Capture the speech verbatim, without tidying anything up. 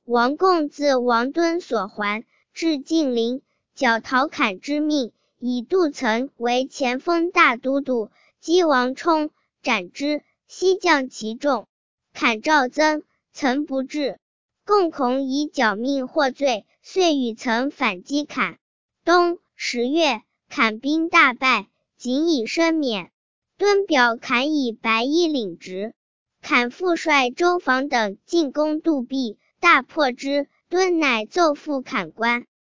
王贡自王敦所还，至晋陵，剿陶侃之命，以杜岑为前锋大都督，击王充，斩之，西降其众。侃召曾，岑不至，贡恐以剿命获罪，遂与岑反击侃。冬十月，侃兵大败，仅以身免。敦表侃以白衣领职。侃复率周防等进攻杜壁，大破之，敦乃奏复侃官。